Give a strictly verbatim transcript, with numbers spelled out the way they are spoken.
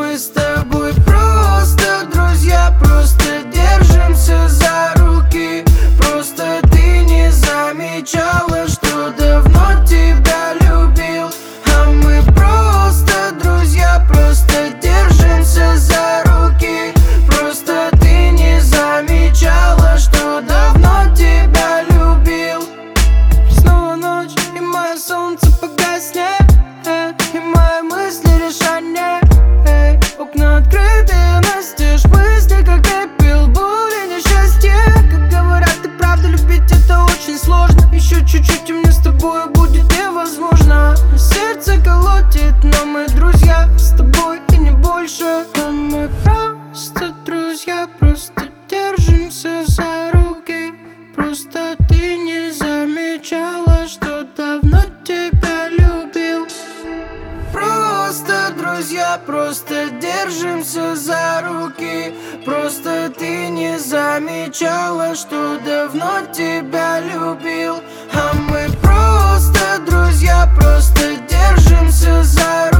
Мы с тобой просто друзья, просто держимся за руки. Просто ты не замечала, что давно тебя любил. А мы просто друзья, просто держимся за руки. Просто ты не замечала, что давно тебя любил. Снова ночь, и мое солнце погаснет, и мои мысли решание. Окна открыты, настежь мысли, как я пил боль и несчастье. Как говорят, и правда любить это очень сложно. Еще чуть-чуть и мне с тобой будет невозможно. Сердце колотит, но мы друзья с тобой и не больше. А мы просто друзья, просто держимся за руки. Просто ты не замечала, что давно тебя любил. Просто друзья, просто держимся за руки. Просто ты не замечала, что давно тебя любил. А мы просто друзья, просто держимся за руки.